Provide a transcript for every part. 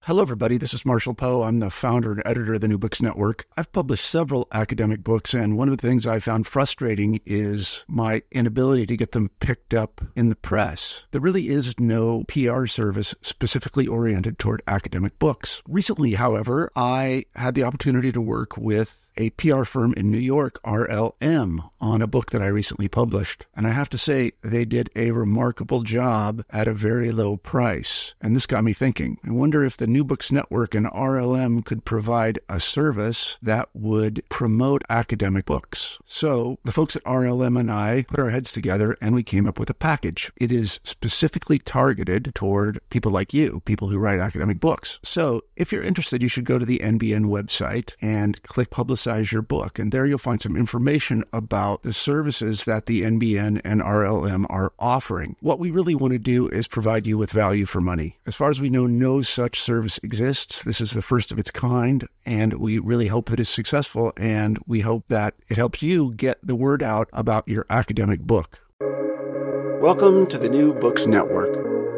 Hello, everybody. This is Marshall Poe. I'm the founder and editor of the New Books Network. I've published several academic books, and one of the things I found frustrating is my inability to get them picked up in the press. There really is no PR service specifically oriented toward academic books. Recently, however, I had the opportunity to work with a PR firm in New York, RLM, on a book that I recently published. And I have to say, they did a remarkable job at a very low price. And this got me thinking. I wonder if the New Books Network and RLM could provide a service that would promote academic books. So the folks at RLM and I put our heads together and we came up with a package. It is specifically targeted toward people like you, people who write academic books. So if you're interested, you should go to the NBN website and click Publicize Your Book. And there you'll find some information about the services that the NBN and RLM are offering. What we really want to do is provide you with value for money. As far as we know, no such service exists. This is the first of its kind, and we really hope that it's successful, and we hope that it helps you get the word out about your academic book. Welcome to the New Books Network.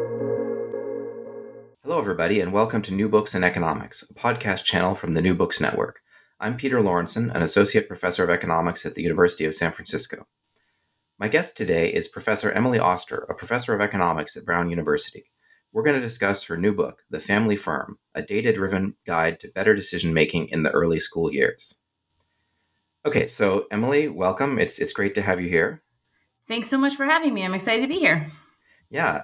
Hello, everybody, and welcome to New Books in Economics, a podcast channel from the New Books Network. I'm Peter Lawrenson, an associate professor of economics at the University of San Francisco. My guest today is Professor Emily Oster, a professor of economics at Brown University. We're going to discuss her new book, The Family Firm, a data-driven guide to better decision-making in the early school years. Okay, so Emily, welcome. It's great to have you here. Thanks so much for having me. I'm excited to be here. Yeah,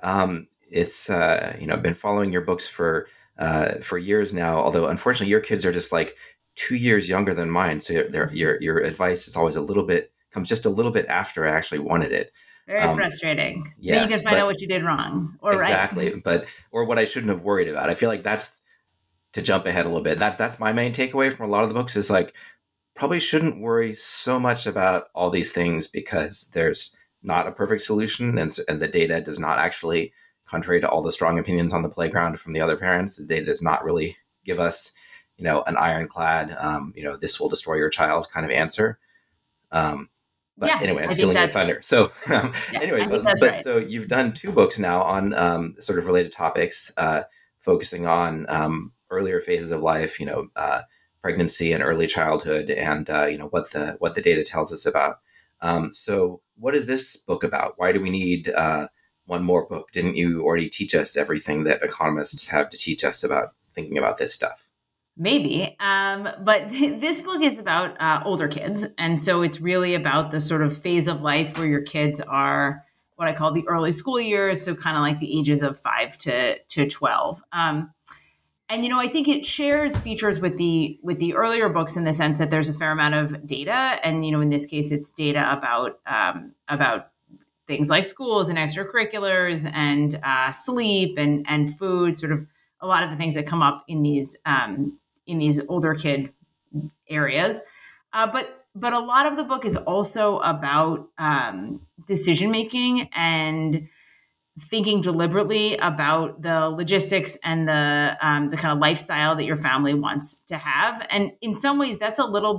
I've been following your books for years now, although unfortunately your kids are just like 2 years younger than mine. So your advice is always comes just a little bit after I actually wanted it. Very frustrating. Yes, then you can find out what you did wrong or exactly, right. Or what I shouldn't have worried about. I feel like that's, to jump ahead a little bit, that's my main takeaway from a lot of the books is like, probably shouldn't worry so much about all these things because there's not a perfect solution. And the data does not actually, contrary to all the strong opinions on the playground from the other parents, the data does not really give us an ironclad, this will destroy your child kind of answer. Anyway, I'm stealing your thunder. So anyway, right. So you've done two books now on sort of related topics, focusing on earlier phases of life, pregnancy and early childhood, and what the data tells us about. So what is this book about? Why do we need one more book? Didn't you already teach us everything that economists have to teach us about thinking about this stuff? Maybe. But this book is about older kids. And so it's really about the sort of phase of life where your kids are what I call the early school years. So kind of like the ages of 5 to 12. And, I think it shares features with the earlier books in the sense that there's a fair amount of data. And, in this case, it's data about things like schools and extracurriculars and sleep and food, sort of a lot of the things that come up in these older kid areas. But a lot of the book is also about decision-making and thinking deliberately about the logistics and the kind of lifestyle that your family wants to have. And in some ways, it's a little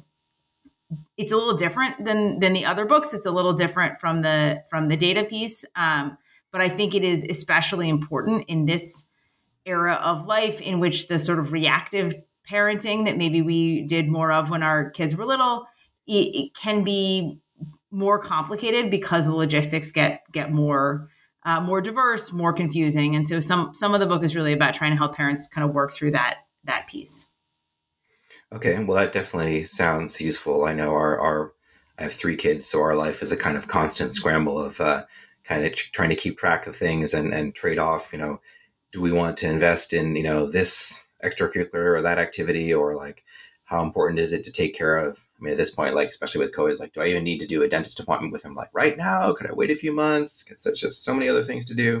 different than the other books. It's a little different from the data piece. But I think it is especially important in this era of life in which the sort of reactive parenting that maybe we did more of when our kids were little, it can be more complicated because the logistics get more diverse, more confusing. And so some of the book is really about trying to help parents kind of work through that piece. Okay, well, that definitely sounds useful. I know I have 3 kids, so our life is a kind of constant scramble of kind of trying to keep track of things and trade off, do we want to invest in, this extracurricular or that activity, or like how important is it to take care of? I mean, at this point, like, especially with COVID, like, do I even need to do a dentist appointment with him? Like right now, could I wait a few months? Because there's just so many other things to do.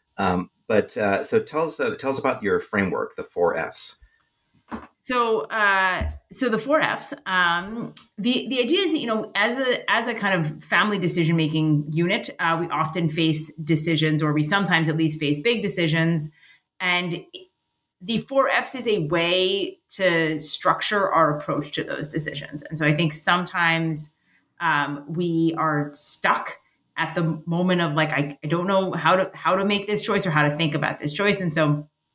So tell us about your framework, the 4 Fs. So the 4 Fs, the idea is that, as a kind of family decision-making unit, we often face decisions, or we sometimes at least face big decisions. And the 4 Fs is a way to structure our approach to those decisions. And so I think sometimes we are stuck at the moment of like, I don't know how to make this choice or how to think about this choice. And so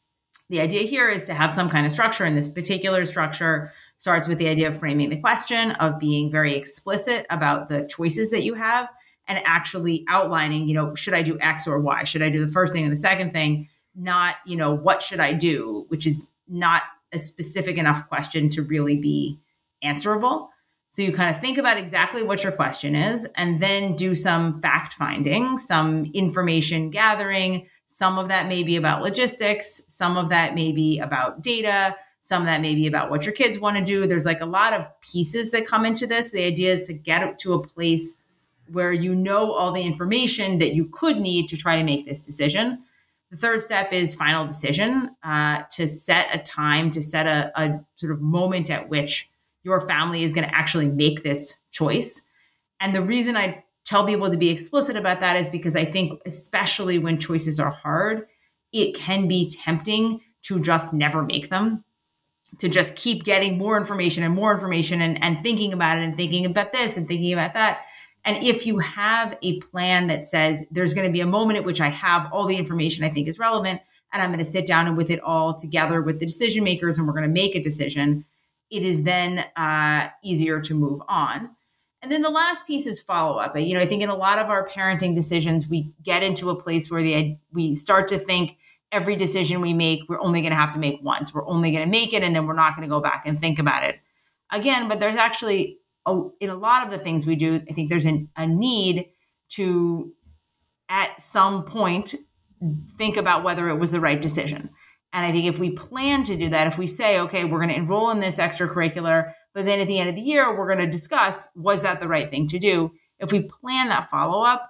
The idea here is to have some kind of structure, and this particular structure starts with the idea of framing the question, of being very explicit about the choices that you have, and actually outlining, should I do X or Y? Should I do the first thing and the second thing? Not, what should I do? Which is not a specific enough question to really be answerable. So you kind of think about exactly what your question is, and then do some fact finding, some information gathering. Some of that may be about logistics. Some of that may be about data. Some of that may be about what your kids want to do. There's like a lot of pieces that come into this. The idea is to get it to a place where you know all the information that you could need to try to make this decision. The third step is final decision, to set a time, to set a sort of moment at which your family is going to actually make this choice. And the reason I tell people to be explicit about that is because I think, especially when choices are hard, it can be tempting to just never make them, to just keep getting more information and thinking about it and thinking about this and thinking about that. And if you have a plan that says there's going to be a moment at which I have all the information I think is relevant, and I'm going to sit down and with it all together with the decision makers, and we're going to make a decision, it is then easier to move on. And then the last piece is follow-up. I think in a lot of our parenting decisions, we get into a place where we start to think every decision we make, we're only going to have to make once. We're only going to make it, and then we're not going to go back and think about it again. But there's actually, in a lot of the things we do, I think there's a need to, at some point, think about whether it was the right decision. And I think if we plan to do that, if we say, okay, we're going to enroll in this extracurricular, but then at the end of the year, we're going to discuss, was that the right thing to do? If we plan that follow-up,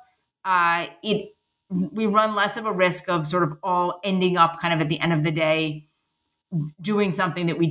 we run less of a risk of sort of all ending up kind of at the end of the day doing something that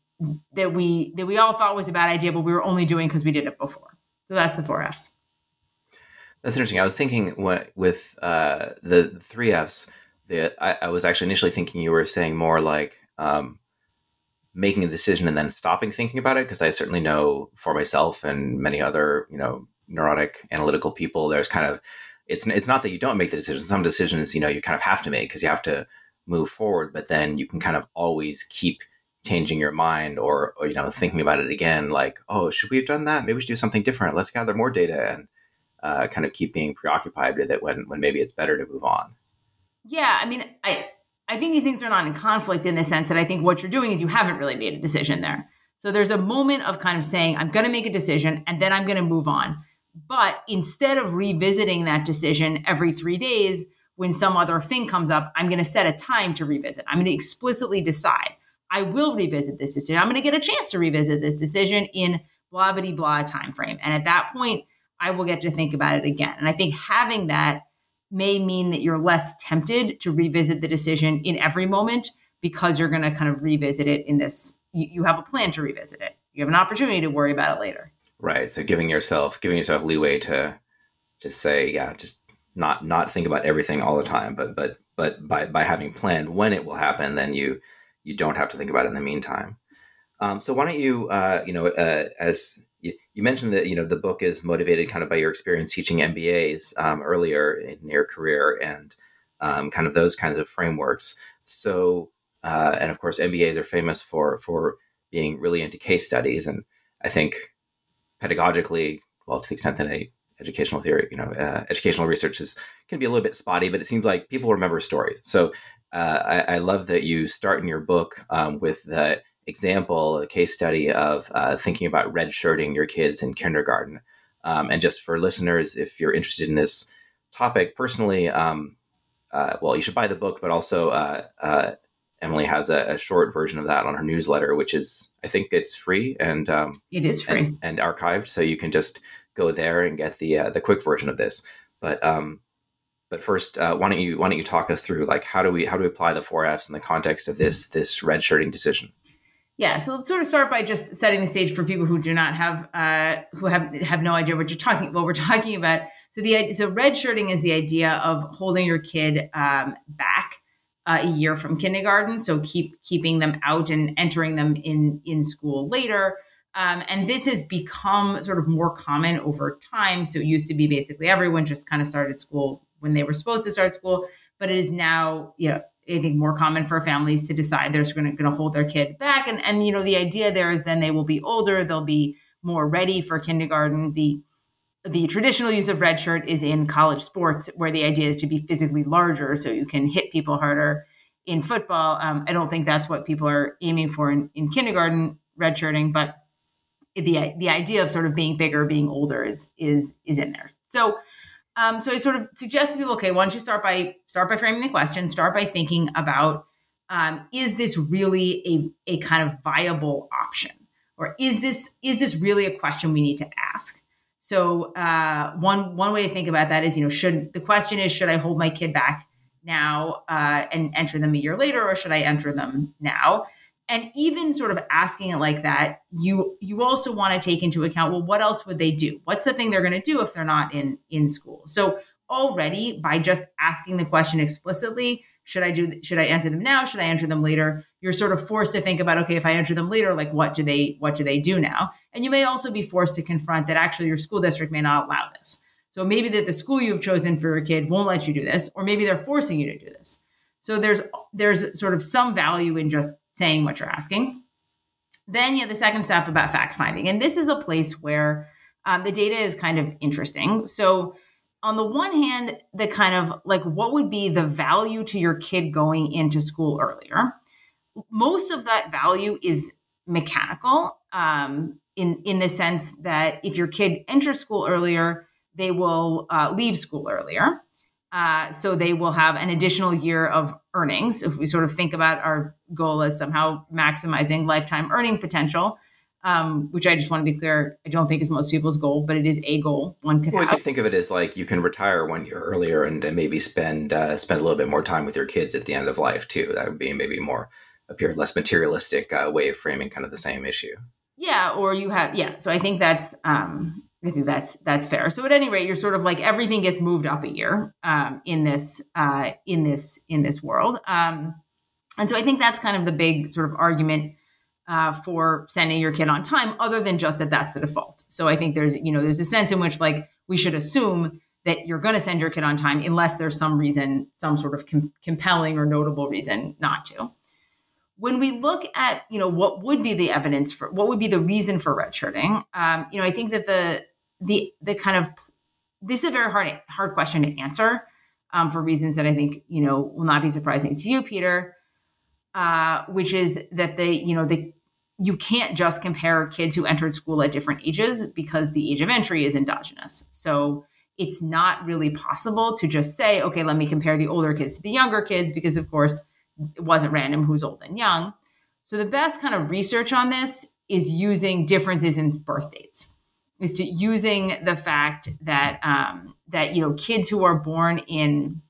we all thought was a bad idea, but we were only doing because we did it before. So that's the 4 Fs. That's interesting. I was thinking with the 3 Fs, I was actually initially thinking you were saying more like making a decision and then stopping thinking about it, because I certainly know for myself and many other neurotic analytical people, there's kind of it's not that you don't make the decision. Some decisions you kind of have to make because you have to move forward, but then you can kind of always keep changing your mind or thinking about it again, like, oh, should we have done that? Maybe we should do something different. Let's gather more data, and kind of keep being preoccupied with it when maybe it's better to move on. Yeah, I think these things are not in conflict in the sense that I think what you're doing is you haven't really made a decision there. So there's a moment of kind of saying, I'm going to make a decision and then I'm going to move on. But instead of revisiting that decision every 3 days, when some other thing comes up, I'm going to set a time to revisit. I'm going to explicitly decide I will revisit this decision. I'm going to get a chance to revisit this decision in blah, blah, blah time frame. And at that point, I will get to think about it again. And I think having that may mean that you're less tempted to revisit the decision in every moment, because you're going to kind of revisit it in this, you have a plan to revisit it. You have an opportunity to worry about it later. Right. So giving yourself leeway to just say, yeah, just not think about everything all the time, but by having planned when it will happen, then you don't have to think about it in the meantime. So why don't you, as you mentioned that, the book is motivated kind of by your experience teaching MBAs earlier in your career and kind of those kinds of frameworks. So, and of course, MBAs are famous for being really into case studies. And I think pedagogically, well, to the extent that any educational theory, educational research can be a little bit spotty, but it seems like people remember stories. So I love that you start in your book with the example, a case study of thinking about redshirting your kids in kindergarten. And just for listeners, if you're interested in this topic personally, you should buy the book, but also Emily has a short version of that on her newsletter, which is, I think it's free and it is free and archived. So you can just go there and get the quick version of this. But first, why don't you talk us through like how do we apply the 4 Fs in the context of this redshirting decision? Yeah, so let's sort of start by just setting the stage for people who do not have who have no idea what we're talking about. So redshirting is the idea of holding your kid back a year from kindergarten. So keeping them out and entering them in school later. And this has become sort of more common over time. So it used to be basically everyone just kind of started school when they were supposed to start school, but it is now, I think, more common for families to decide they're going to hold their kid back. And, the idea there is then they will be older, they'll be more ready for kindergarten. The traditional use of redshirt is in college sports, where the idea is to be physically larger so you can hit people harder. In football, I don't think that's what people are aiming for in kindergarten redshirting, but the idea of sort of being bigger, being older is in there. So I sort of suggest to people, okay, why don't you start by framing the question, start by thinking about, is this really a kind of viable option? Or is this really a question we need to ask? So one way to think about that is, should I hold my kid back now and enter them a year later, or should I enter them now? And even sort of asking it like that, you also want to take into account, well, what else would they do? What's the thing they're going to do if they're not in school? So already, by just asking the question explicitly, should I enter them now? Should I enter them later? You're sort of forced to think about, okay, if I enter them later, like what do they do now? And you may also be forced to confront that actually your school district may not allow this. So maybe that the school you've chosen for your kid won't let you do this, or maybe they're forcing you to do this. So there's sort of some value in just saying what you're asking. Then you have the second step about fact finding. And this is a place where the data is kind of interesting. So on the one hand, the kind of like, what would be the value to your kid going into school earlier? Most of that value is mechanical, in the sense that if your kid enters school earlier, they will leave school earlier. So they will have an additional year of earnings. If we sort of think about our goal as somehow maximizing lifetime earning potential, which I just want to be clear, I don't think is most people's goal, but it is a goal one could have. We could think of it as like you can retire 1 year earlier and maybe spend a little bit more time with your kids at the end of life too. That would be maybe less materialistic way of framing kind of the same issue. Yeah, or you have So I think that's fair. So at any rate, you're sort of like everything gets moved up a year in this world, and so I think that's kind of the big sort of argument for sending your kid on time, other than just that that's the default. So I think there's a sense in which like we should assume that you're going to send your kid on time unless there's some reason, some sort of compelling or notable reason not to. When we look at, what would be the evidence for, what would be the reason for redshirting, I think that the kind of, this is a very hard question to answer for reasons that I think, will not be surprising to you, Peter, which is that you can't just compare kids who entered school at different ages because the age of entry is endogenous. So it's not really possible to just say, okay, let me compare the older kids to the younger kids, because of course, it wasn't random who's old and young. So the best kind of research on this is using differences in birth dates, is to using the fact that kids who are born in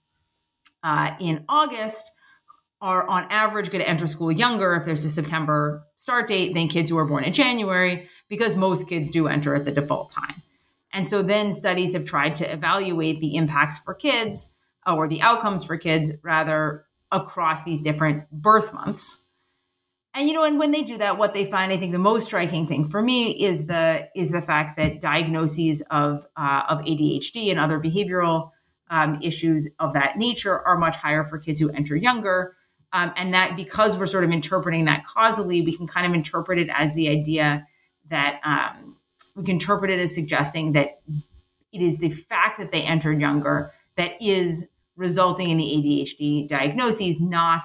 August are on average going to enter school younger if there's a September start date than kids who are born in January, because most kids do enter at the default time. And so then studies have tried to evaluate the impacts for kids, or the outcomes for kids rather, across these different birth months. And, and when they do that, what they find, I think the most striking thing for me is the fact that diagnoses of ADHD and other behavioral issues of that nature are much higher for kids who enter younger. And that because we're sort of interpreting that causally, we can kind of interpret it as the idea that we can interpret it as suggesting that it is the fact that they entered younger that is resulting in the ADHD diagnoses, not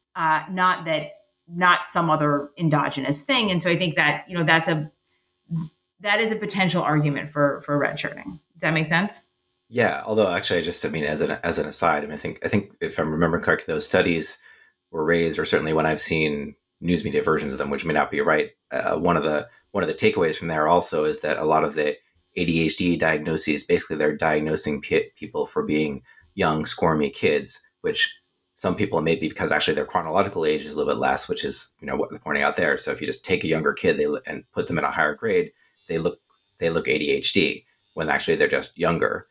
some other endogenous thing. And so I think that that is a potential argument for redshirting. Does that make sense? Yeah. Although actually, as an aside, I think if I'm remembering correctly, those studies were raised, or certainly when I've seen news media versions of them, which may not be right. One of the takeaways from there also is that a lot of the ADHD diagnoses, basically they're diagnosing people for being young, squirmy kids, which some people may be because actually their chronological age is a little bit less, which is, what they're pointing out there. So if you just take a younger kid and put them in a higher grade, they look ADHD when actually they're just younger,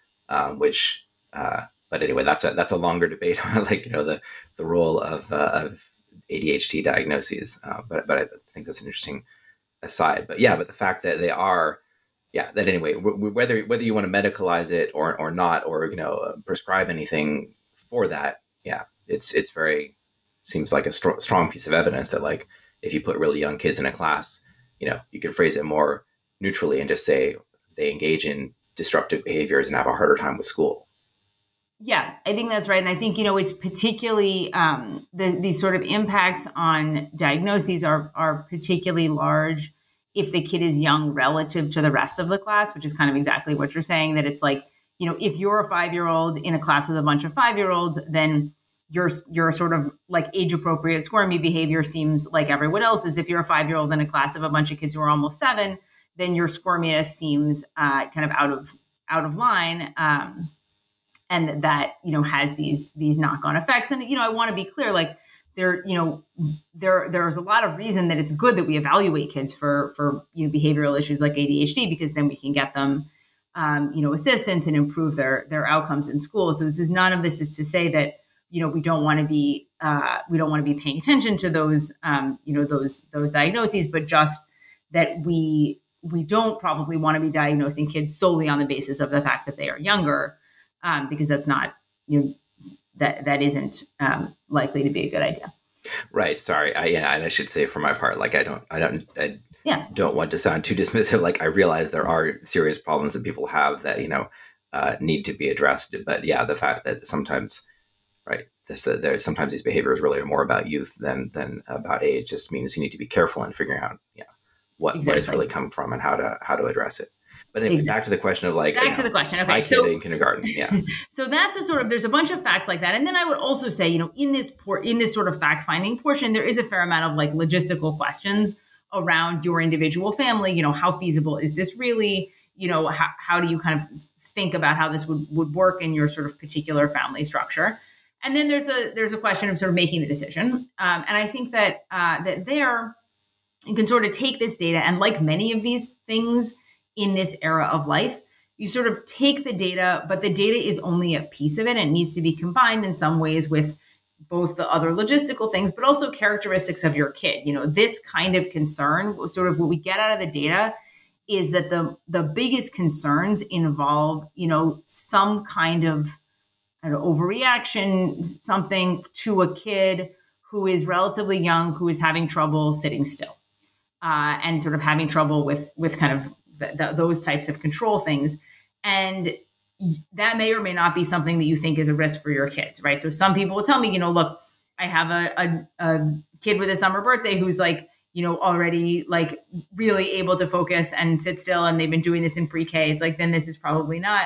but anyway, that's a longer debate on the role of ADHD diagnoses. But I think that's an interesting aside. But the fact that they are, that anyway, whether you want to medicalize it or not, or prescribe anything for that, it's very seems like a strong piece of evidence that like if you put really young kids in a class, you could phrase it more neutrally and just say they engage in disruptive behaviors and have a harder time with school. Yeah, I think that's right. And I think, it's particularly these sort of impacts on diagnoses are particularly large if the kid is young relative to the rest of the class, which is kind of exactly what you're saying, that it's like, if you're a 5-year-old in a class with a bunch of 5-year-olds, then your sort of like age appropriate squirmy behavior seems like everyone else's. If you're a 5-year-old in a class of a bunch of kids who are almost 7, then your squirminess seems kind of out of line. And that, has these knock-on effects. And, I want to be clear, like there's a lot of reason that it's good that we evaluate kids for behavioral issues like ADHD, because then we can get them, assistance and improve their outcomes in school. So none of this is to say that, we don't want to be paying attention to those, those diagnoses, but just that we don't probably want to be diagnosing kids solely on the basis of the fact that they are younger. Because that's not, that isn't likely to be a good idea. Right. Sorry. And I should say for my part, like I don't want to sound too dismissive. Like I realize there are serious problems that people have that need to be addressed. But yeah, the fact that sometimes, right, sometimes these behaviors really are more about youth than about age just means you need to be careful in figuring out what it's really come from and how to address it. But anyway, back to the question of like... Back to the question. Okay, so in kindergarten, yeah. So that's there's a bunch of facts like that. And then I would also say, in this sort of fact-finding portion, there is a fair amount of like logistical questions around your individual family. How feasible is this really? How do you kind of think about how this would work in your sort of particular family structure? And then there's a question of sort of making the decision. And I think that you can sort of take this data and, like many of these things in this era of life, you sort of take the data, but the data is only a piece of it. And it needs to be combined in some ways with both the other logistical things, but also characteristics of your kid. This kind of concern, sort of what we get out of the data is that the biggest concerns involve, some kind of overreaction, something to a kid who is relatively young, who is having trouble sitting still, and sort of having trouble with kind of those types of control things. And that may or may not be something that you think is a risk for your kids, right? So some people will tell me, look, I have a kid with a summer birthday who's like, already like really able to focus and sit still, and they've been doing this in pre-K. It's like, then this is probably not,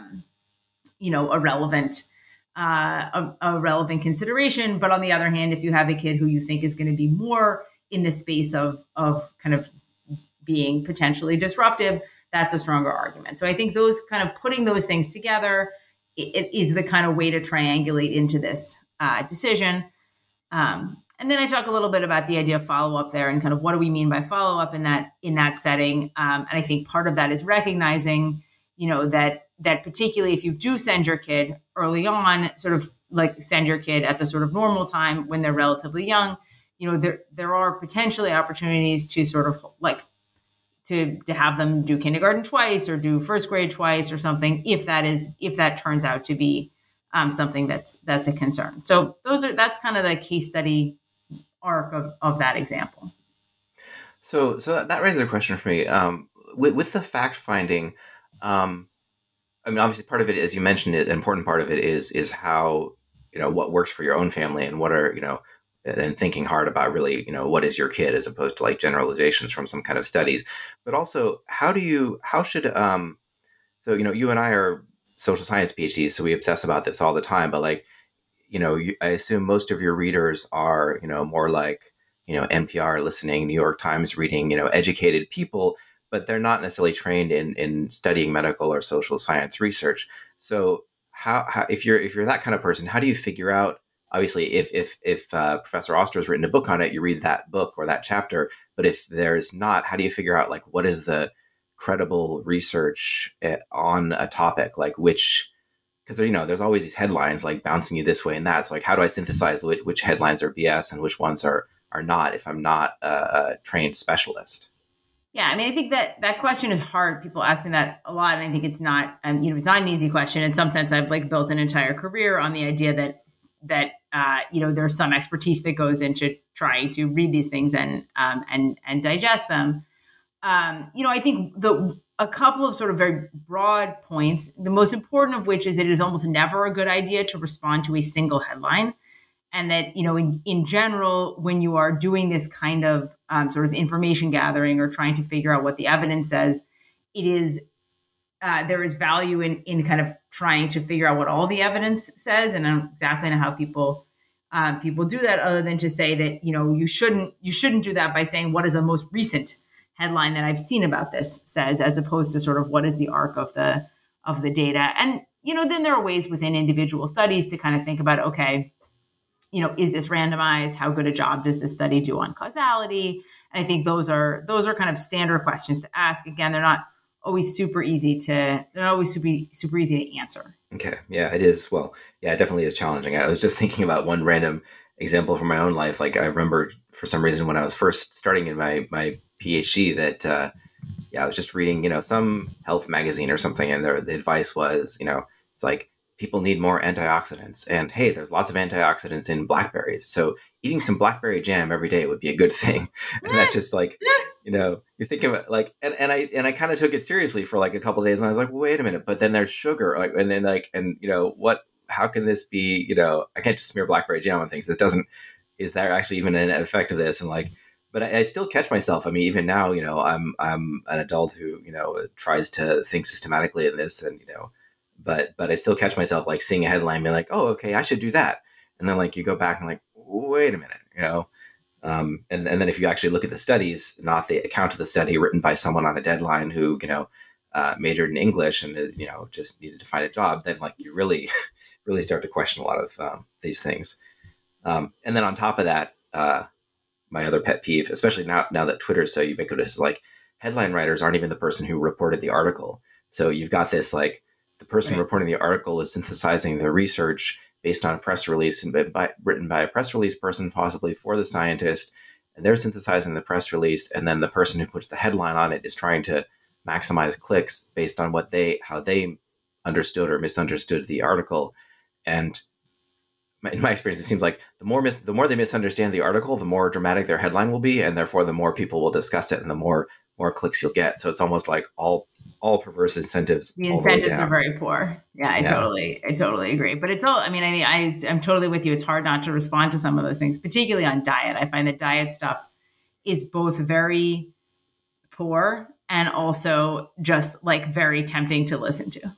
a relevant consideration. But on the other hand, if you have a kid who you think is going to be more in the space of kind of being potentially disruptive, that's a stronger argument. So I think those kind of putting those things together, it is the kind of way to triangulate into this decision. And then I talk a little bit about the idea of follow-up there and kind of what do we mean by follow-up in that setting. And I think part of that is recognizing, that particularly if you do send your kid early on, sort of like send your kid at the sort of normal time when they're relatively young, there are potentially opportunities to sort of like to have them do kindergarten twice or do first grade twice or something, if that turns out to be something that's a concern. So that's kind of the case study arc of that example. So that raises a question for me. With the fact finding, obviously part of it, as you mentioned, an important part of it is how, what works for your own family and what are, and thinking hard about really, what is your kid as opposed to like generalizations from some kind of studies. But also, you and I are social science PhDs, so we obsess about this all the time. But like, I assume most of your readers are, more like, NPR listening, New York Times reading, educated people, but they're not necessarily trained in studying medical or social science research. So how if you're that kind of person, how do you figure out? Obviously, if Professor Oster has written a book on it, you read that book or that chapter. But if there's not, how do you figure out like what is the credible research on a topic? Like which, because there's always these headlines like bouncing you this way and that. So like, how do I synthesize which headlines are BS and which ones are not if I'm not a trained specialist? Yeah, I think that question is hard. People ask me that a lot, and I think it's not, it's not an easy question. In some sense, I've like built an entire career on the idea that there's some expertise that goes into trying to read these things and digest them. I think a couple of sort of very broad points, the most important of which is it is almost never a good idea to respond to a single headline. And that, in general, when you are doing this kind of sort of information gathering or trying to figure out what the evidence says, it is there is value in kind of trying to figure out what all the evidence says. And I don't exactly know how people do that, other than to say that, you shouldn't do that by saying what is the most recent headline that I've seen about this says, as opposed to sort of what is the arc of the data. And, then there are ways within individual studies to kind of think about, okay, is this randomized? How good a job does this study do on causality? And I think those are kind of standard questions to ask. Again, they're not always super easy to answer. Okay. Yeah, it is. Well, yeah, it definitely is challenging. I was just thinking about one random example from my own life. Like I remember for some reason when I was first starting in my PhD that, I was just reading, some health magazine or something. And the advice was, it's like people need more antioxidants, and hey, there's lots of antioxidants in blackberries. So eating some blackberry jam every day would be a good thing. And that's just like, you're thinking about like, and I kind of took it seriously for like a couple of days, and I was like, well, wait a minute, but then there's sugar, like, and then like, and how can this be, I can't just smear blackberry jam on things. Is there actually even an effect of this? And like, but I still catch myself. I mean, even now, I'm an adult who, tries to think systematically in this, and, but I still catch myself like seeing a headline, being like, oh, okay, I should do that. And then like, you go back and like, wait a minute, and then if you actually look at the studies, not the account of the study written by someone on a deadline who, majored in English and, just needed to find a job, then like you really, really start to question a lot of these things. And then on top of that, my other pet peeve, especially now that Twitter is so ubiquitous, is like headline writers aren't even the person who reported the article. So you've got this, like the person Right. reporting the article is synthesizing the research based on a press release and written by a press release person, possibly for the scientist. And they're synthesizing the press release. And then the person who puts the headline on it is trying to maximize clicks based on how they understood or misunderstood the article. And in my experience, it seems like the more they misunderstand the article, the more dramatic their headline will be, and therefore the more people will discuss it, and the more clicks you'll get. So it's almost like all perverse incentives. The all the way incentives down. are very poor. Yeah, I totally agree. But it's all, I'm totally with you. It's hard not to respond to some of those things, particularly on diet. I find that diet stuff is both very poor and also just like very tempting to listen to.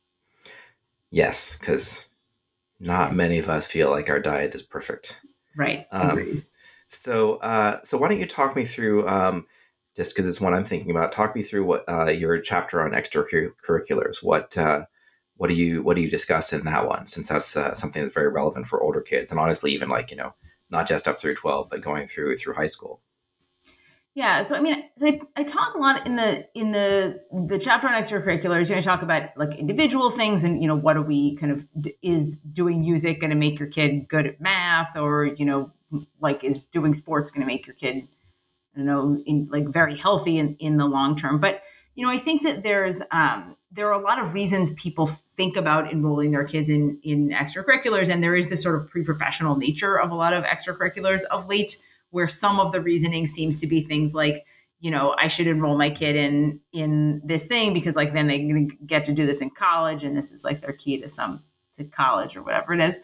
Yes, because not many of us feel like our diet is perfect. Right. Agreed. So why don't you talk me through, just because it's one I'm thinking about, talk me through what your chapter on extracurriculars. What do you discuss in that one? Since that's something that's very relevant for older kids, and honestly, even like not just up through 12, but going through high school. Yeah. So I talk a lot in the chapter on extracurriculars. I talk about like individual things and what do we kind of, is doing music going to make your kid good at math, or like is doing sports going to make your kid very healthy in the long term. But I think that there are a lot of reasons people think about enrolling their kids in extracurriculars, and there is this sort of pre-professional nature of a lot of extracurriculars of late, where some of the reasoning seems to be things like, I should enroll my kid in this thing because like then they get to do this in college, and this is like their key to college or whatever it is.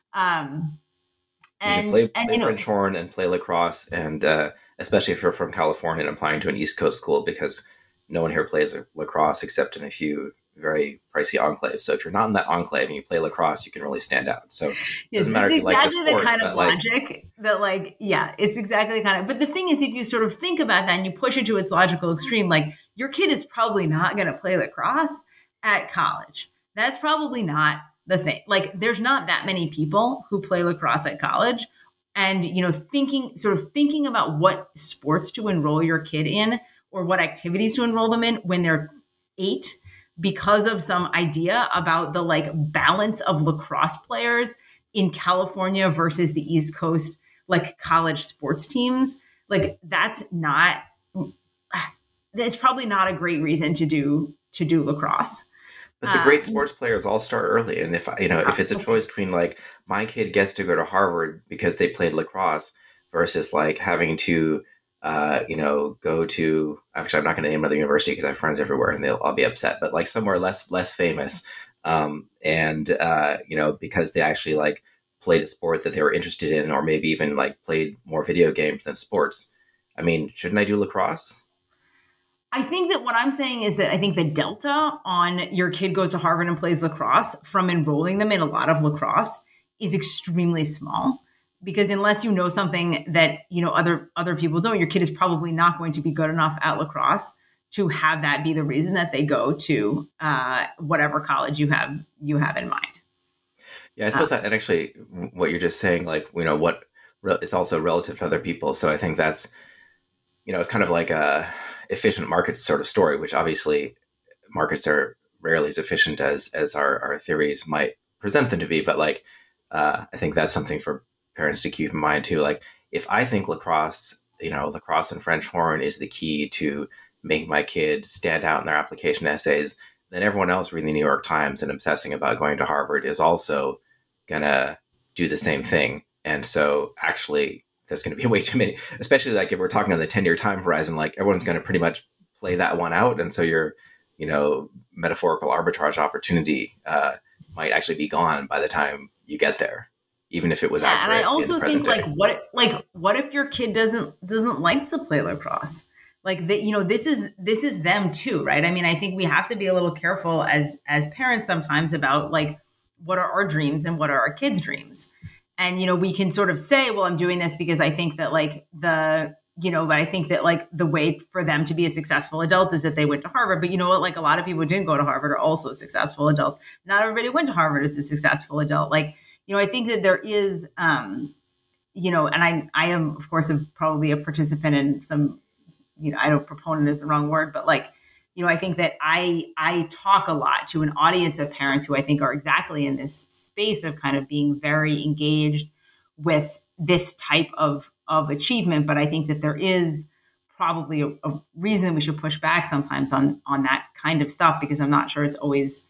You should play French horn and play lacrosse, and especially if you're from California and applying to an East Coast school, because no one here plays lacrosse except in a few very pricey enclaves. So if you're not in that enclave and you play lacrosse, you can really stand out. So it doesn't matter if you like the sport, the kind of logic that like, yeah, it's exactly the kind of, but the thing is, if you sort of think about that and you push it to its logical extreme, like your kid is probably not going to play lacrosse at college. That's probably not the thing. Like there's not that many people who play lacrosse at college. And, thinking about what sports to enroll your kid in or what activities to enroll them in when they're 8, because of some idea about the like balance of lacrosse players in California versus the East Coast, like college sports teams, like that's probably not a great reason to do lacrosse. But the great sports players all start early. And if it's a choice between like my kid gets to go to Harvard because they played lacrosse versus like having to, go to, actually, I'm not going to name another university because I have friends everywhere and I'll be upset, but like somewhere less famous. Because they actually like played a sport that they were interested in, or maybe even like played more video games than sports. I mean, shouldn't I do lacrosse? I think that what I'm saying is that I think the delta on your kid goes to Harvard and plays lacrosse from enrolling them in a lot of lacrosse is extremely small, because unless you know something that, other people don't, your kid is probably not going to be good enough at lacrosse to have that be the reason that they go to whatever college you have in mind. Yeah, I suppose that, and actually what you're just saying, like, what it's also relative to other people. So I think that's, it's kind of like a efficient markets sort of story, which obviously markets are rarely as efficient as our theories might present them to be. But like, I think that's something for parents to keep in mind too. Like, if I think lacrosse and French horn is the key to making my kid stand out in their application essays, then everyone else reading the New York Times and obsessing about going to Harvard is also gonna do the same thing. And so actually there's going to be way too many, especially like if we're talking on the 10-year time horizon, like everyone's going to pretty much play that one out. And so your, metaphorical arbitrage opportunity might actually be gone by the time you get there, even if it was accurate. And I also think what if your kid doesn't like to play lacrosse? Like this is them too, right? I mean, I think we have to be a little careful as parents sometimes about like, what are our dreams and what are our kids' dreams? And, we can sort of say, well, I'm doing this because I think that but I think that like the way for them to be a successful adult is that they went to Harvard. But you know what? Like a lot of people who didn't go to Harvard are also successful adults. Not everybody who went to Harvard is a successful adult. Like, I think that there is, and I am, of course, probably a participant in some, I know proponent is the wrong word, but like, I think that I talk a lot to an audience of parents who I think are exactly in this space of kind of being very engaged with this type of achievement. But I think that there is probably a reason we should push back sometimes on that kind of stuff, because I'm not sure it's always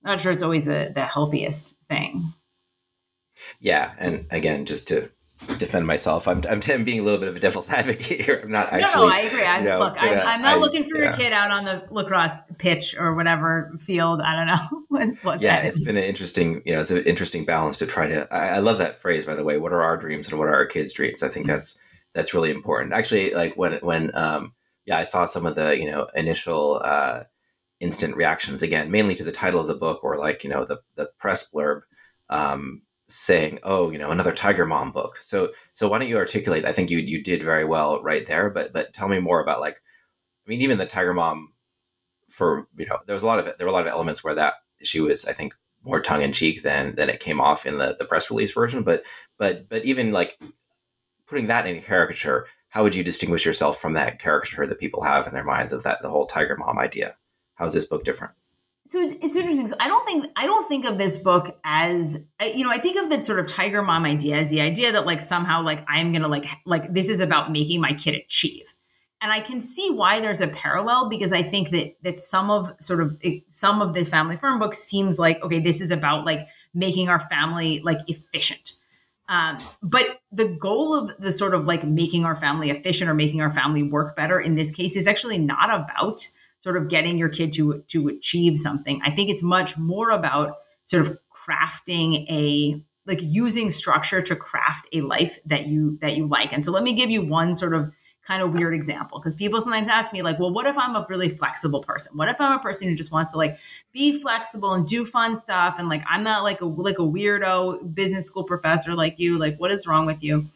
the healthiest thing. Yeah. And again, just to defend myself, I'm being a little bit of a devil's advocate here. I'm not actually. No, I agree. I'm not looking for your kid out on the lacrosse pitch or whatever field. I don't know. It's been an interesting, it's an interesting balance to try to. I love that phrase, by the way. What are our dreams and what are our kids' dreams? I think that's really important. Actually, like when I saw some of the initial instant reactions, again, mainly to the title of the book, or like the press blurb. Saying, another Tiger Mom book. So why don't you articulate? I think you did very well right there, but tell me more about, like, I mean, even the Tiger Mom, for there were a lot of elements where that she was, I think, more tongue in cheek than it came off in the press release version. But even like putting that in a caricature, how would you distinguish yourself from that caricature that people have in their minds of the whole Tiger Mom idea? How is this book different? So it's interesting. So I don't think of this book as, I think of that sort of Tiger Mom idea as the idea that like somehow like I'm going to like this is about making my kid achieve. And I can see why there's a parallel, because I think that some of the Family Firm books seems like, okay, this is about like making our family like efficient. But the goal of the sort of like making our family efficient or making our family work better in this case is actually not about sort of getting your kid to achieve something. I think it's much more about sort of crafting using structure to craft a life that you like. And so let me give you one sort of kind of weird example, because people sometimes ask me like, well, what if I'm a really flexible person? What if I'm a person who just wants to like be flexible and do fun stuff? And like, I'm not like a weirdo business school professor like you, like, what is wrong with you?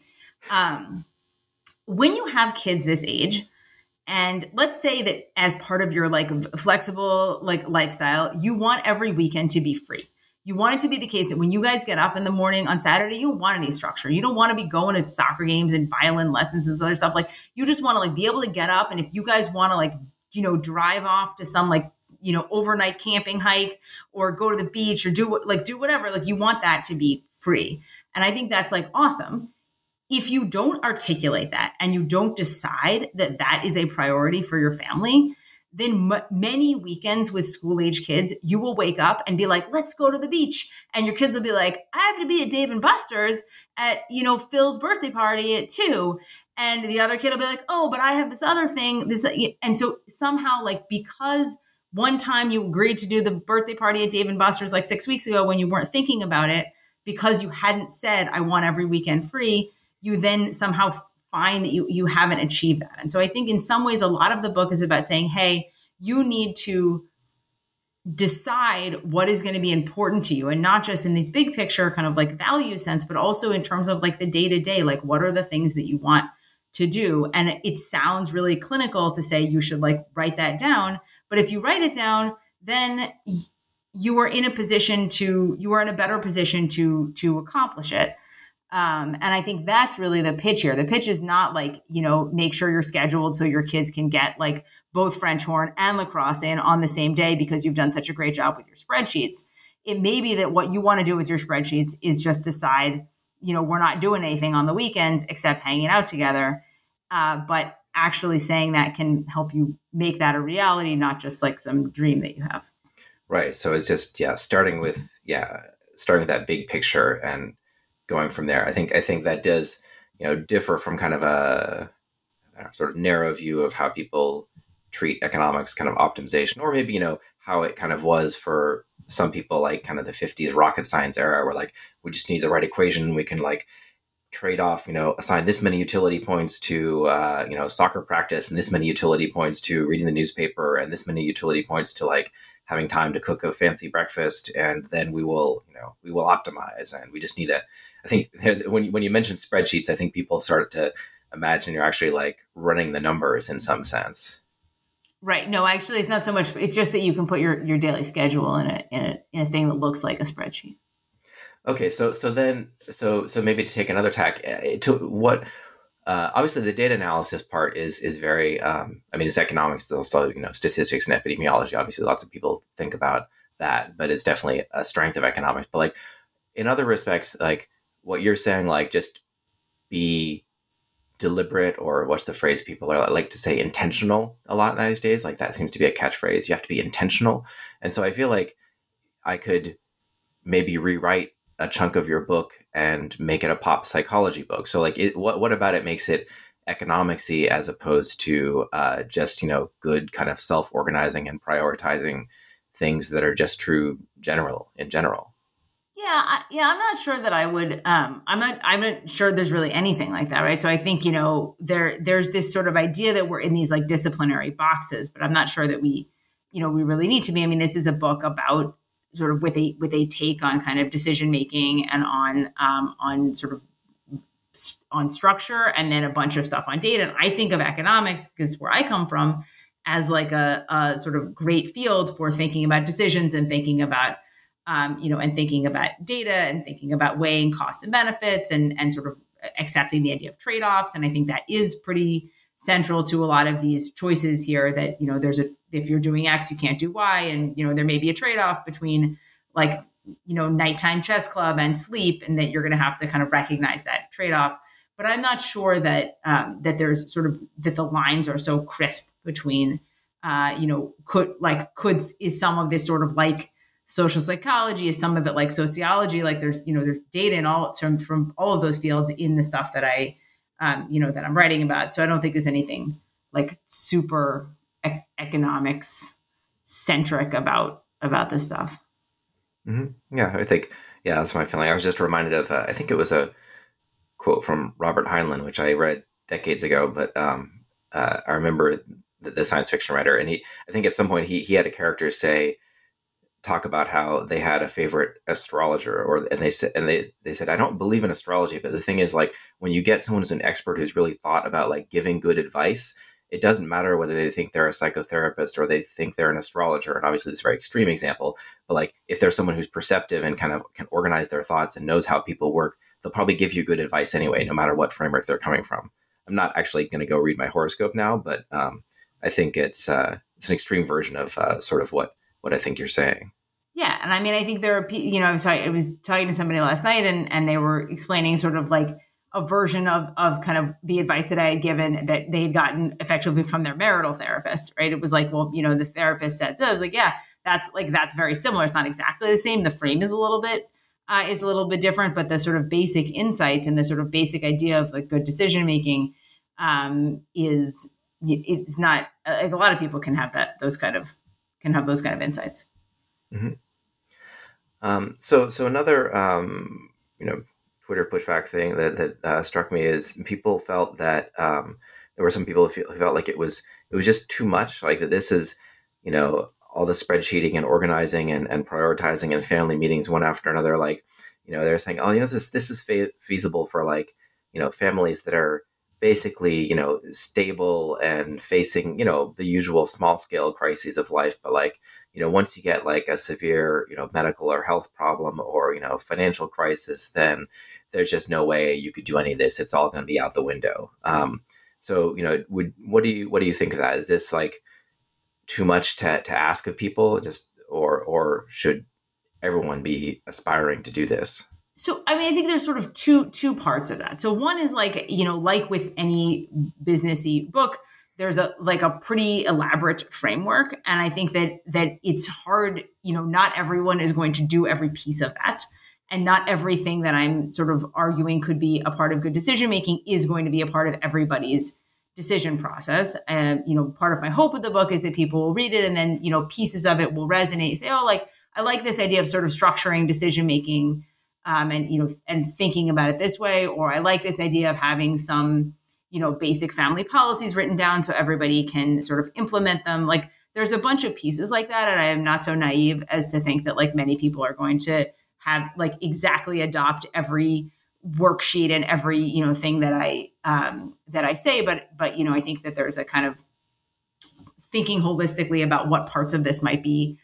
When you have kids this age, and let's say that as part of your like flexible like lifestyle, you want every weekend to be free. You want it to be the case that when you guys get up in the morning on Saturday, you don't want any structure. You don't want to be going to soccer games and violin lessons and other stuff. Like you just want to like be able to get up. And if you guys want to like, drive off to some like, overnight camping hike or go to the beach or do whatever, like you want that to be free. And I think that's like awesome. If you don't articulate that and you don't decide that that is a priority for your family, then many weekends with school age kids, you will wake up and be like, let's go to the beach. And your kids will be like, I have to be at Dave and Buster's at, Phil's birthday party at 2. And the other kid will be like, oh, but I have this other thing. And so somehow, like, because one time you agreed to do the birthday party at Dave and Buster's like 6 weeks ago when you weren't thinking about it, because you hadn't said, I want every weekend free, you then somehow find that you haven't achieved that. And so I think in some ways, a lot of the book is about saying, hey, you need to decide what is going to be important to you, and not just in this big picture kind of like value sense, but also in terms of like the day-to-day, like what are the things that you want to do. And it sounds really clinical to say you should like write that down. But if you write it down, then you are in a better position to accomplish it. And I think that's really the pitch here. The pitch is not like, make sure you're scheduled so your kids can get like both French horn and lacrosse in on the same day because you've done such a great job with your spreadsheets. It may be that what you want to do with your spreadsheets is just decide, we're not doing anything on the weekends except hanging out together. But actually saying that can help you make that a reality, not just like some dream that you have. Right. So it's just, starting with that big picture and going from there. I think that does, differ from kind of a sort of narrow view of how people treat economics kind of optimization, or maybe, how it kind of was for some people, like kind of the 50s rocket science era, where like, we just need the right equation. We can like trade off, assign this many utility points to, soccer practice, and this many utility points to reading the newspaper, and this many utility points to like having time to cook a fancy breakfast. And then we will optimize. And we just need I think when you mention spreadsheets, I think people start to imagine you're actually like running the numbers in some sense. Right. No, actually, it's not so much. It's just that you can put your daily schedule in a thing that looks like a spreadsheet. Okay, so maybe to take another tack to what obviously the data analysis part is very it's economics, it's also statistics and epidemiology. Obviously, lots of people think about that, but it's definitely a strength of economics. But like in other respects, like what you're saying, like just be deliberate, or what's the phrase people are like to say, intentional a lot these days. Like that seems to be a catchphrase. You have to be intentional, and so I feel like I could maybe rewrite a chunk of your book and make it a pop psychology book. So like what about it makes it economicsy as opposed to just, good kind of self-organizing and prioritizing things that are just true in general? Yeah. I'm not sure that I would, I'm not sure there's really anything like that. Right. So I think, there's this sort of idea that we're in these like disciplinary boxes, but I'm not sure that we really need to be. I mean, this is a book about sort of with a take on kind of decision making and on sort of on structure, and then a bunch of stuff on data. And I think of economics, because where I come from, as like a sort of great field for thinking about decisions and thinking about and thinking about data and thinking about weighing costs and benefits and sort of accepting the idea of trade-offs. And I think that is pretty central to a lot of these choices here, that, if you're doing X, you can't do Y. And, there may be a trade-off between like, nighttime chess club and sleep, and that you're going to have to kind of recognize that trade-off. But I'm not sure that, that there's sort of, that the lines are so crisp between, is some of this sort of like social psychology, is some of it like sociology, like there's data in all from all of those fields in the stuff that I, that I'm writing about. So I don't think there's anything like super economics centric about this stuff. Mm-hmm. Yeah, I think, that's my feeling. I was just reminded of, I think it was a quote from Robert Heinlein, which I read decades ago, but I remember the science fiction writer, and I think at some point he had a character talk about how they had a favorite astrologer, and they said, I don't believe in astrology, but the thing is, like, when you get someone who's an expert who's really thought about like giving good advice, it doesn't matter whether they think they're a psychotherapist or they think they're an astrologer. And obviously this is a very extreme example, but like if there's someone who's perceptive and kind of can organize their thoughts and knows how people work, they'll probably give you good advice anyway, no matter what framework they're coming from. I'm not actually going to go read my horoscope now, but I think it's an extreme version of sort of what I think you're saying. Yeah. And I mean, I think there are, I was talking to somebody last night, and they were explaining sort of like, a version of kind of the advice that I had given that they had gotten effectively from their marital therapist, right? It was like, well, the therapist said this. I was like, yeah, that's very similar. It's not exactly the same. The frame is a little bit different, but the sort of basic insights and the sort of basic idea of like good decision making it's not like a lot of people can have those kind of insights. Mm-hmm. So another Twitter pushback thing that struck me is people felt that there were some people who felt like it was just too much, like that this is all the spreadsheeting and organizing and prioritizing and family meetings one after another, like they're saying, oh, this is feasible for like families that are basically stable and facing the usual small scale crises of life, but like once you get like a severe medical or health problem or financial crisis, then there's just no way you could do any of this. It's all going to be out the window. So what do you think of that? Is this like too much to ask of people, just or should everyone be aspiring to do this? So, I mean, I think there's sort of two parts of that. So one is like, like with any businessy book, there's a pretty elaborate framework. And I think that it's hard, not everyone is going to do every piece of that. And not everything that I'm sort of arguing could be a part of good decision-making is going to be a part of everybody's decision process. And, part of my hope with the book is that people will read it and then, pieces of it will resonate, say, oh, like, I like this idea of sort of structuring decision-making and thinking about it this way, or I like this idea of having some, basic family policies written down so everybody can sort of implement them. Like there's a bunch of pieces like that. And I am not so naive as to think that like many people are going to have like exactly adopt every worksheet and every, thing that I say. But, I think that there's a kind of thinking holistically about what parts of this might be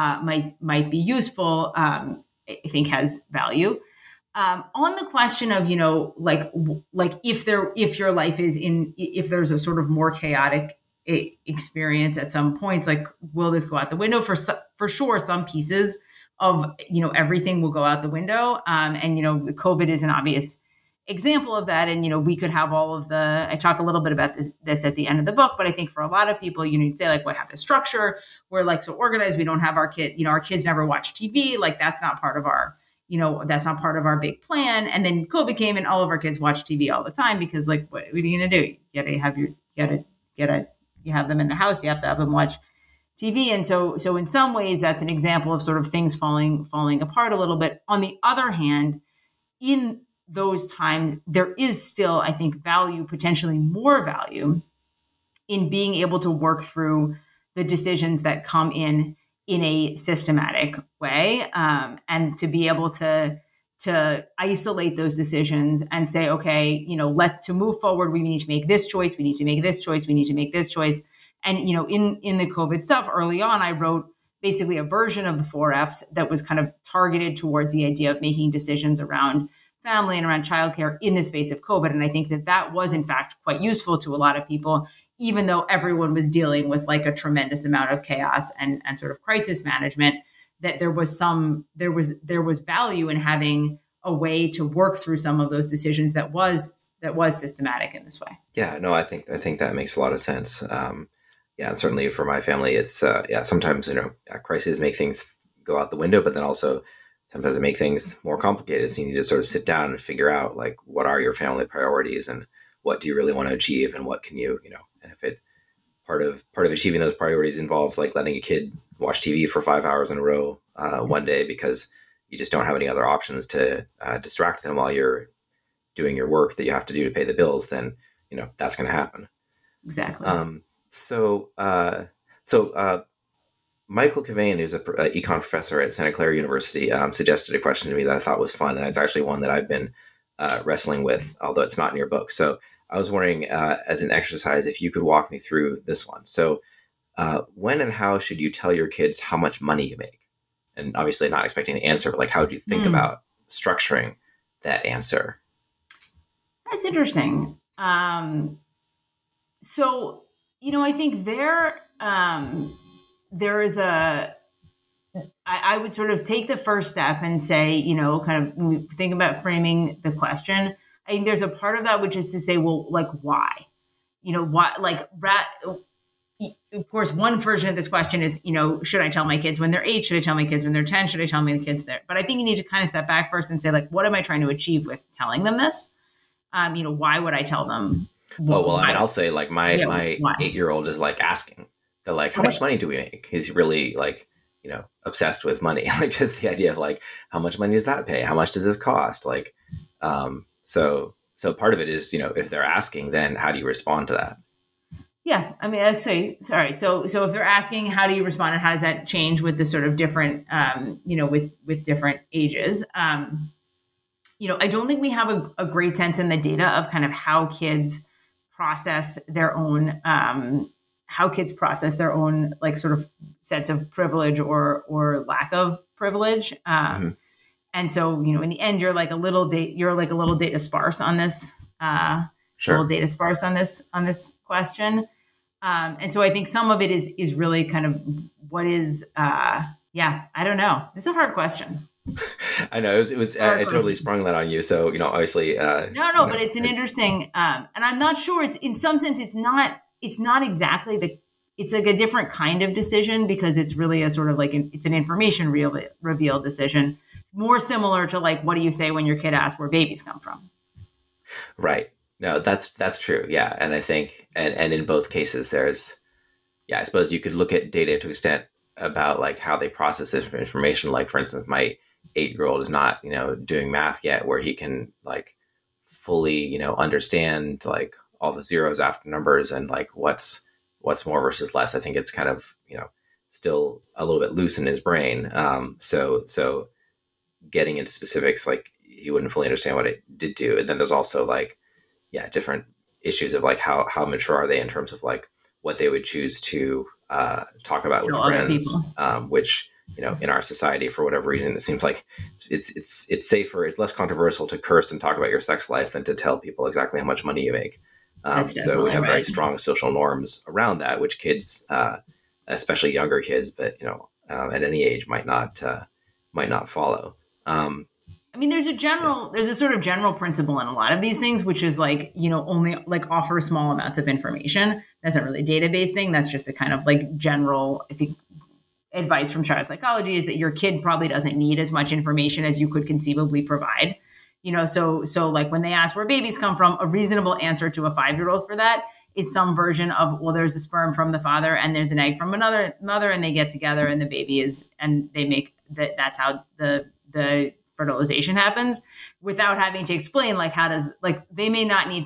useful. I think has value. On the question of, like if your life is if there's a sort of more chaotic experience at some points, like, will this go out the window? For sure, some pieces of, everything will go out the window. And, COVID is an obvious example of that. And, we could have I talk a little bit about this at the end of the book, but I think for a lot of people, you'd say like, we have this structure. We're like so organized. We don't have our kids never watch TV. Like that's not part of our, that's not part of our big plan. And then COVID came and all of our kids watch TV all the time because like, what are you going to do? You have them in the house. You have to have them watch TV. And so in some ways that's an example of sort of things falling apart a little bit. On the other hand, in those times, there is still, I think, potentially more value in being able to work through the decisions that come in a systematic way, and to be able to isolate those decisions and say, okay, to move forward, we need to make this choice, we need to make this choice, we need to make this choice. And, in the COVID stuff early on, I wrote basically a version of the 4 Fs that was kind of targeted towards the idea of making decisions around family and around childcare in the space of COVID. And I think that was in fact quite useful to a lot of people, even though everyone was dealing with like a tremendous amount of chaos and sort of crisis management, that there was value in having a way to work through some of those decisions that was systematic in this way. Yeah, no, I think that makes a lot of sense. Yeah, and certainly for my family, it's sometimes crises make things go out the window, but then also sometimes it make things more complicated. So you need to sort of sit down and figure out like what are your family priorities and what do you really want to achieve and what can you and if it part of achieving those priorities involves like letting a kid watch TV for 5 hours in a row one day because you just don't have any other options to distract them while you're doing your work that you have to do to pay the bills, then that's going to happen. Exactly. So Michael Kavane, who's an econ professor at Santa Clara University, suggested a question to me that I thought was fun, and it's actually one that I've been wrestling with, although it's not in your book. So I was wondering, as an exercise, if you could walk me through this one. So when and how should you tell your kids how much money you make? And obviously not expecting an answer, but like how do you think about structuring that answer? That's interesting. So, I think there is I would sort of take the first step and say, kind of think about framing the question. I think there's a part of that which is to say, well, like, why? Why? Like, of course, one version of this question is, should I tell my kids when they're 8? Should I tell my kids when they're 10? Should I tell my kids there? But I think you need to kind of step back first and say, like, what am I trying to achieve with telling them this? Why would I tell them? I'll say, like, my 8-year-old is like asking, they're like, how much money do we make? He's really like, obsessed with money. Like, just the idea of like, how much money does that pay? How much does this cost? Like, so part of it is, if they're asking, then how do you respond to that? Yeah. I mean, I'd say, sorry. So if they're asking, how do you respond, and how does that change with the sort of different, with different ages? I don't think we have a great sense in the data of kind of how kids process their own, like sort of sense of privilege or lack of privilege. And so, in the end, you're like a little data sparse on this, little data sparse on this question. And so I think some of it is really kind of what is, I don't know. It's a hard question. I know it was I totally sprung that on you. So, obviously, but it's an interesting, and I'm not sure it's, in some sense, it's not exactly it's like a different kind of decision, because it's really a sort of like it's an information reveal decision. It's more similar to like, what do you say when your kid asks where babies come from? Right. No, that's true. Yeah. And I think, and in both cases, there's, I suppose you could look at data to an extent about like how they process this information. Like, for instance, my 8-year-old is not, doing math yet where he can like fully, understand like all the zeros after numbers and like what's more versus less. I think it's kind of, still a little bit loose in his brain. So getting into specifics, like he wouldn't fully understand what it did do. And then there's also like, different issues of like how mature are they in terms of like what they would choose to talk about with friends, which, in our society, for whatever reason, it seems like it's safer, it's less controversial to curse and talk about your sex life than to tell people exactly how much money you make. So we have very strong social norms around that, which kids, especially younger kids, but at any age might not follow. I mean, there's a sort of general principle in a lot of these things, which is like, only like offer small amounts of information. That's not really a database thing. That's just a kind of like general, I think, advice from child psychology is that your kid probably doesn't need as much information as you could conceivably provide. So like when they ask where babies come from, a reasonable answer to a 5-year-old for that is some version of, well, there's a sperm from the father and there's an egg from another mother, and they get together and the baby is, and they make that. That's how the fertilization happens, without having to explain like how does, like they may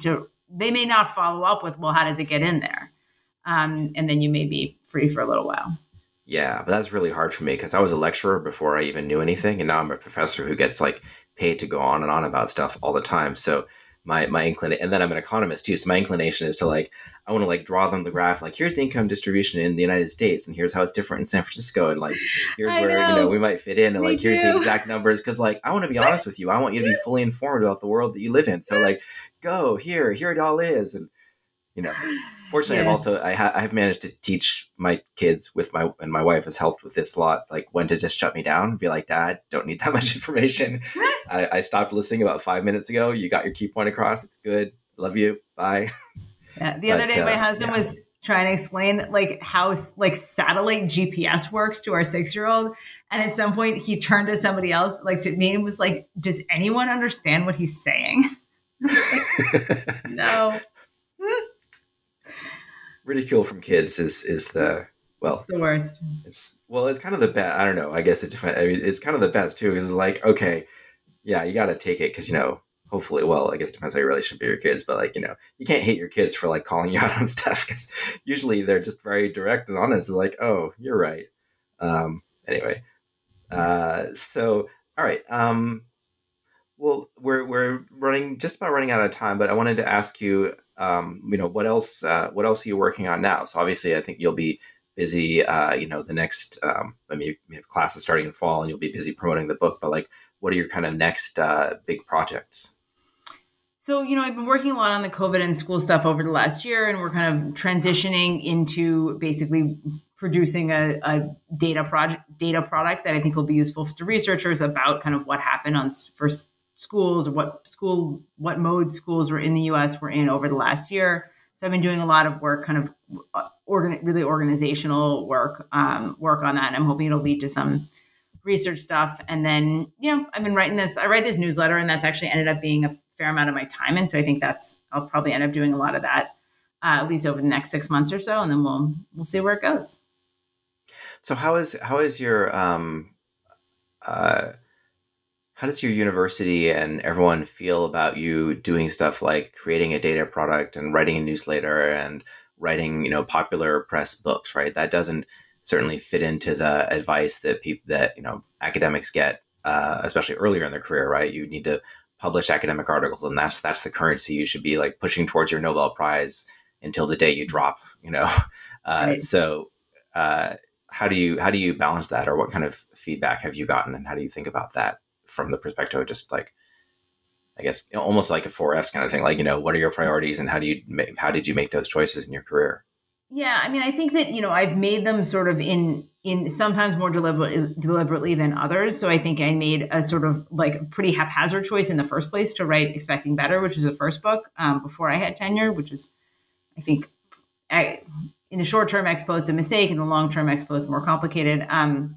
not follow up with, well, how does it get in there? And then you may be free for a little while. Yeah, but that's really hard for me because I was a lecturer before I even knew anything, and now I'm a professor who gets like paid to go on and on about stuff all the time. So my inclination, and then I'm an economist too. So my inclination is to like, I want to like draw them the graph, like here's the income distribution in the United States, and here's how it's different in San Francisco, and like here's where we might fit in, and like here's the exact numbers, because like I want to be honest with you, I want you to be fully informed about the world that you live in. So like, go here it all is, and fortunately, yes. I've managed to teach my kids and my wife has helped with this a lot, like when to just shut me down and be like, Dad, don't need that much information. I stopped listening about 5 minutes ago. You got your key point across. It's good. Love you. Bye. Yeah. The other day, my husband was trying to explain like how like satellite GPS works to our 6-year-old. And at some point he turned to somebody else, like to me, and was like, does anyone understand what he's saying? Like, no. Ridicule from kids is it's the worst. It's kind of the best. I don't know. I guess it's kind of the best too, because it's like, okay, yeah, you got to take it because, hopefully, well, I guess it depends how your relationship with your kids, but like, you can't hate your kids for like calling you out on stuff, because usually they're just very direct and honest. They're like, oh, you're right. Anyway, so, all right. Well, we're just about running out of time, but I wanted to ask you, what else are you working on now? So obviously I think you'll be busy, the next, you have classes starting in fall and you'll be busy promoting the book, but like, what are your kind of next big projects? So, I've been working a lot on the COVID and school stuff over the last year, and we're kind of transitioning into basically producing a data product that I think will be useful to researchers about kind of what happened schools, or what mode schools were in the U.S. were in over the last year. So I've been doing a lot of work, kind of really organizational work on that. And I'm hoping it'll lead to some research stuff. And then, I've been writing this. I write this newsletter, and that's actually ended up being a fair amount of my time. And so I think I'll probably end up doing a lot of that, at least over the next 6 months or so. And then we'll see where it goes. So how is your how does your university and everyone feel about you doing stuff like creating a data product and writing a newsletter and writing, popular press books, right? That doesn't certainly fit into the advice that academics get, especially earlier in their career, right? You need to publish academic articles, and that's the currency. You should be like pushing towards your Nobel Prize until the day you drop, Right. So how do you balance that, or what kind of feedback have you gotten, and how do you think about that from the perspective of just like, I guess, almost like a 4Fs kind of thing, like, what are your priorities and how did you make those choices in your career? Yeah, I mean, I think that, I've made them sort of in sometimes more deliberately than others. So I think I made a sort of like pretty haphazard choice in the first place to write Expecting Better, which was the first book before I had tenure, which is, I think, in the short term exposed a mistake, in the long term exposed more complicated.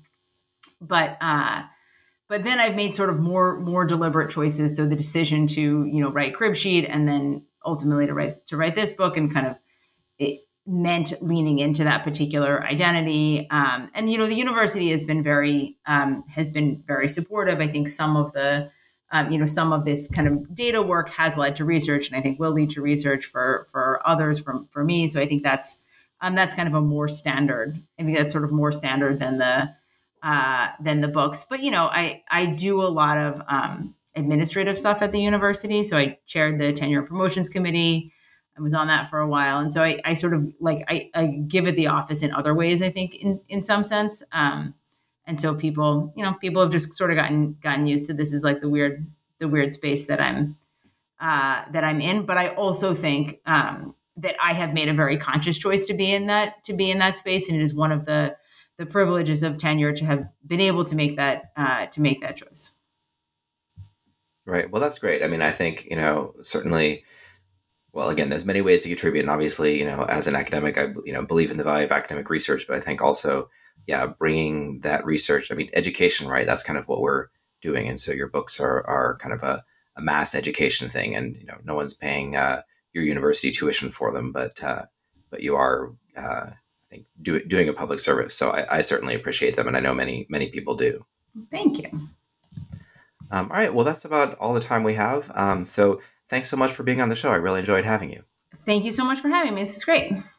But then I've made sort of more deliberate choices. So the decision to write Cribsheet, and then ultimately to write this book, and kind of it meant leaning into that particular identity. And the university has been very supportive. I think some of this kind of data work has led to research, and I think will lead to research for others, for me. So I think that's kind of a more standard. I think that's sort of more standard than the books. But I do a lot of administrative stuff at the university. So I chaired the tenure and promotions committee. I was on that for a while, and so I sort of like I give it the office in other ways, I think, in some sense. And so people have just sort of gotten used to this as like the weird space that I'm in. But I also think that I have made a very conscious choice to be in that space, and it is one of the privileges of tenure to have been able to make that choice. Right. Well, that's great. I mean, I think, certainly, well, again, there's many ways to contribute. And obviously, as an academic, I, believe in the value of academic research, but I think also, bringing that research, I mean, education, right? That's kind of what we're doing. And so your books are kind of a mass education thing, and, no one's paying your university tuition for them, but you are, I think, doing a public service. So I certainly appreciate them. And I know many, many people do. Thank you. All right. Well, that's about all the time we have. So thanks so much for being on the show. I really enjoyed having you. Thank you so much for having me. This is great.